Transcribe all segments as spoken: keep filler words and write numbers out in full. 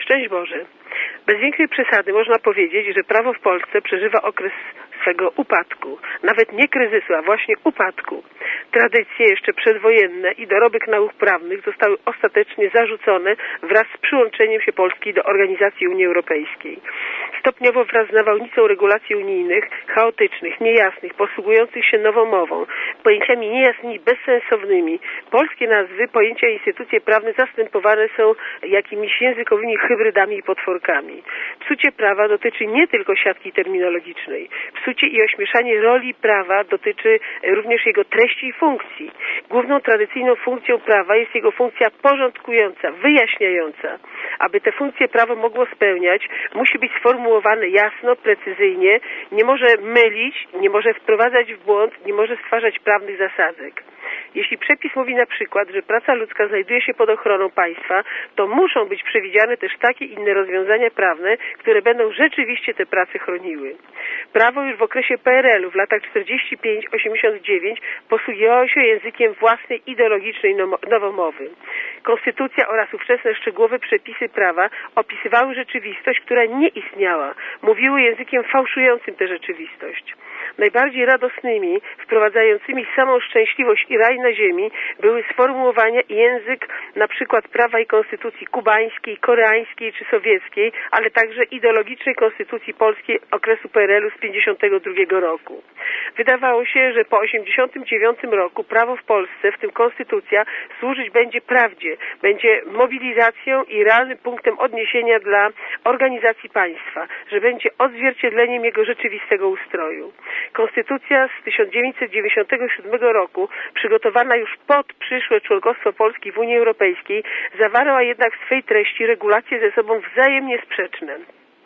Szczęść Boże. Bez większej przesady można powiedzieć, że prawo w Polsce przeżywa okres swego upadku. Nawet nie kryzysu, a właśnie upadku. Tradycje jeszcze przedwojenne i dorobek nauk prawnych zostały ostatecznie zarzucone wraz z przyłączeniem się Polski do organizacji Unii Europejskiej. Stopniowo wraz z nawałnicą regulacji unijnych, chaotycznych, niejasnych, posługujących się nowomową, pojęciami niejasnymi, bezsensownymi, polskie nazwy, pojęcia i instytucje prawne zastępowane są jakimiś językowymi hybrydami i potworkami. Psucie prawa dotyczy nie tylko siatki terminologicznej. Psucie i ośmieszanie roli prawa dotyczy również jego treści i funkcji. Główną tradycyjną funkcją prawa jest jego funkcja porządkująca, wyjaśniająca. Aby te funkcje prawo mogło spełniać, musi być sformułowane jasno, precyzyjnie, nie może mylić, nie może wprowadzać w błąd, nie może stwarzać prawnych zasadzek. Jeśli przepis mówi na przykład, że praca ludzka znajduje się pod ochroną państwa, to muszą być przewidziane też takie inne rozwiązania prawne, które będą rzeczywiście te prace chroniły. Prawo już w okresie P R L u w latach czterdziestym piątym do osiemdziesiątego dziewiątego posługiwało się językiem własnej ideologicznej nowomowy. Konstytucja oraz ówczesne szczegółowe przepisy prawa opisywały rzeczywistość, która nie istniała. Mówiły językiem fałszującym tę rzeczywistość. Najbardziej radosnymi, wprowadzającymi samą szczęśliwość i raj na ziemi były sformułowania i język na przykład prawa i konstytucji kubańskiej, koreańskiej czy sowieckiej, ale także ideologicznej konstytucji polskiej okresu P R L u z pięćdziesiątego drugiego roku. Wydawało się, że po osiemdziesiątym dziewiątym roku prawo w Polsce, w tym konstytucja, służyć będzie prawdzie, będzie mobilizacją i realnym punktem odniesienia dla organizacji państwa, że będzie odzwierciedleniem jego rzeczywistego ustroju. Konstytucja z tysiąc dziewięćset dziewięćdziesiątego siódmego roku, przygotowana już pod przyszłe członkostwo Polski w Unii Europejskiej, zawarła jednak w swej treści regulacje ze sobą wzajemnie sprzeczne.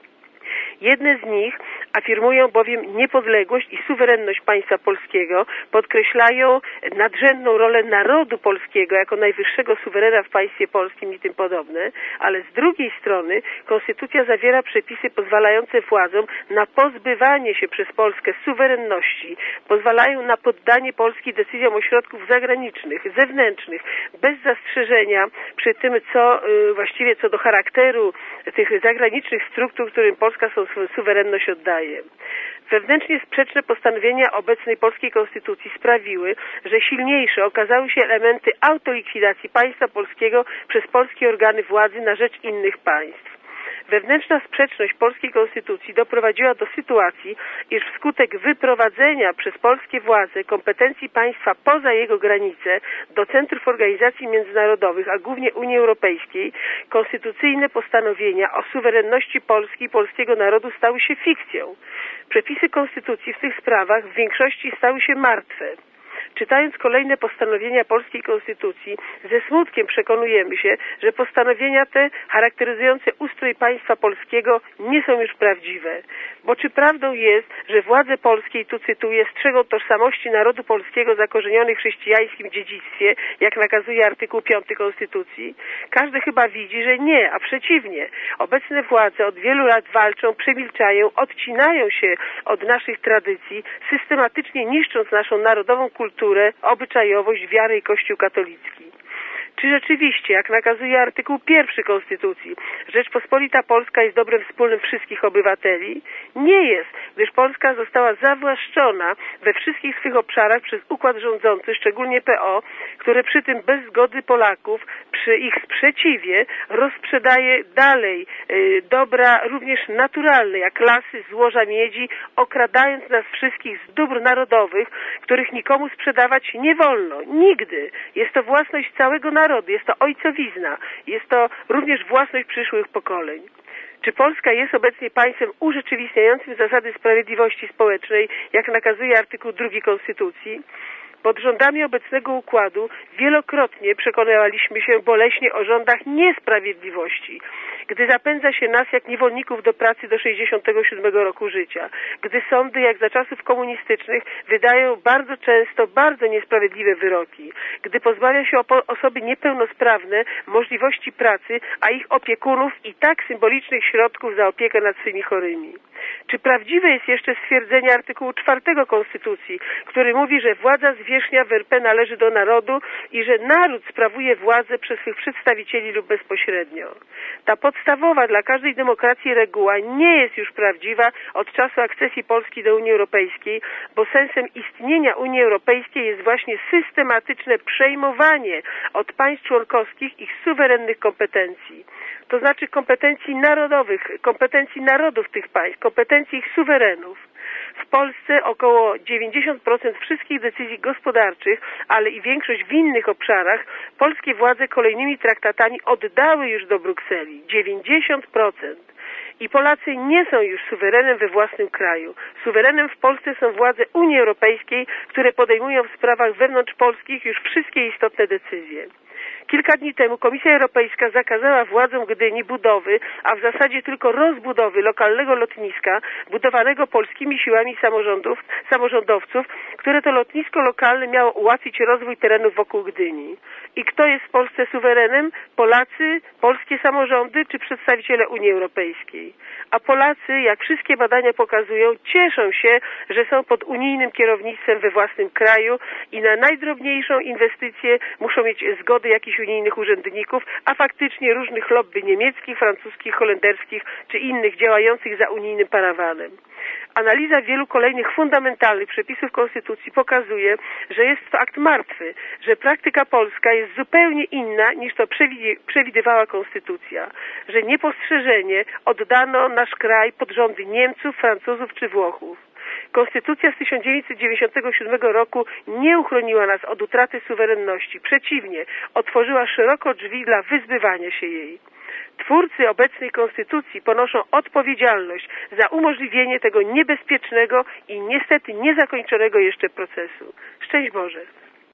Jedne z nich afirmują bowiem niepodległość i suwerenność państwa polskiego, podkreślają nadrzędną rolę narodu polskiego jako najwyższego suwerena w państwie polskim i tym podobne, ale z drugiej strony konstytucja zawiera przepisy pozwalające władzom na pozbywanie się przez Polskę suwerenności, pozwalają na poddanie Polski decyzjom ośrodków zagranicznych, zewnętrznych, bez zastrzeżenia przy tym, co właściwie co do charakteru tych zagranicznych struktur, którym Polska swoją suwerenność oddaje. Wewnętrznie sprzeczne postanowienia obecnej polskiej konstytucji sprawiły, że silniejsze okazały się elementy autolikwidacji państwa polskiego przez polskie organy władzy na rzecz innych państw. Wewnętrzna sprzeczność polskiej konstytucji doprowadziła do sytuacji, iż wskutek wyprowadzenia przez polskie władze kompetencji państwa poza jego granice do centrów organizacji międzynarodowych, a głównie Unii Europejskiej, konstytucyjne postanowienia o suwerenności Polski i polskiego narodu stały się fikcją. Przepisy konstytucji w tych sprawach w większości stały się martwe. Czytając kolejne postanowienia polskiej konstytucji, ze smutkiem przekonujemy się, że postanowienia te charakteryzujące ustrój państwa polskiego nie są już prawdziwe. Bo czy prawdą jest, że władze polskie, i tu cytuję, strzegą tożsamości narodu polskiego zakorzenionych w chrześcijańskim dziedzictwie, jak nakazuje artykuł piąty Konstytucji? Każdy chyba widzi, że nie, a przeciwnie. Obecne władze od wielu lat walczą, przemilczają, odcinają się od naszych tradycji, systematycznie niszcząc naszą narodową kulturę, obyczajowość, wiarę i Kościół katolicki. Czy rzeczywiście, jak nakazuje artykuł pierwszy Konstytucji, Rzeczpospolita Polska jest dobrem wspólnym wszystkich obywateli? Nie jest, gdyż Polska została zawłaszczona we wszystkich swych obszarach przez układ rządzący, szczególnie P O, który przy tym bez zgody Polaków, przy ich sprzeciwie, rozprzedaje dalej y, dobra również naturalne, jak lasy, złoża miedzi, okradając nas wszystkich z dóbr narodowych, których nikomu sprzedawać nie wolno. Nigdy. Jest to własność całego narodu. Jest to ojcowizna, jest to również własność przyszłych pokoleń. Czy Polska jest obecnie państwem urzeczywistniającym zasady sprawiedliwości społecznej, jak nakazuje artykuł drugi Konstytucji? Pod rządami obecnego układu wielokrotnie przekonywaliśmy się boleśnie o rządach niesprawiedliwości, gdy zapędza się nas jak niewolników do pracy do sześćdziesiątego siódmego roku życia, gdy sądy jak za czasów komunistycznych wydają bardzo często bardzo niesprawiedliwe wyroki, gdy pozbawia się osoby niepełnosprawne możliwości pracy, a ich opiekunów i tak symbolicznych środków za opiekę nad swymi chorymi. Czy prawdziwe jest jeszcze stwierdzenie artykułu czwartego Konstytucji, który mówi, że władza zwierzęta powierzchnia w R P należy do narodu i że naród sprawuje władzę przez swych przedstawicieli lub bezpośrednio. Ta podstawowa dla każdej demokracji reguła nie jest już prawdziwa od czasu akcesji Polski do Unii Europejskiej, bo sensem istnienia Unii Europejskiej jest właśnie systematyczne przejmowanie od państw członkowskich ich suwerennych kompetencji. To znaczy kompetencji narodowych, kompetencji narodów tych państw, kompetencji ich suwerenów. W Polsce około dziewięćdziesiąt procent wszystkich decyzji gospodarczych, ale i większość w innych obszarach, polskie władze kolejnymi traktatami oddały już do Brukseli. dziewięćdziesiąt procent. I Polacy nie są już suwerenem we własnym kraju. Suwerenem w Polsce są władze Unii Europejskiej, które podejmują w sprawach wewnątrzpolskich już wszystkie istotne decyzje. Kilka dni temu Komisja Europejska zakazała władzom Gdyni budowy, a w zasadzie tylko rozbudowy lokalnego lotniska budowanego polskimi siłami samorządów, samorządowców, które to lotnisko lokalne miało ułatwić rozwój terenów wokół Gdyni. I kto jest w Polsce suwerenem? Polacy, polskie samorządy czy przedstawiciele Unii Europejskiej? A Polacy, jak wszystkie badania pokazują, cieszą się, że są pod unijnym kierownictwem we własnym kraju i na najdrobniejszą inwestycję muszą mieć zgody jakichś unijnych urzędników, a faktycznie różnych lobby niemieckich, francuskich, holenderskich czy innych działających za unijnym parawanem. Analiza wielu kolejnych fundamentalnych przepisów Konstytucji pokazuje, że jest to akt martwy, że praktyka polska jest zupełnie inna niż to przewidywała Konstytucja, że niepostrzeżenie oddano nasz kraj pod rządy Niemców, Francuzów czy Włochów. Konstytucja z tysiąc dziewięćset dziewięćdziesiątego siódmego roku nie uchroniła nas od utraty suwerenności. Przeciwnie, otworzyła szeroko drzwi dla wyzbywania się jej. Twórcy obecnej Konstytucji ponoszą odpowiedzialność za umożliwienie tego niebezpiecznego i niestety niezakończonego jeszcze procesu. Szczęść Boże!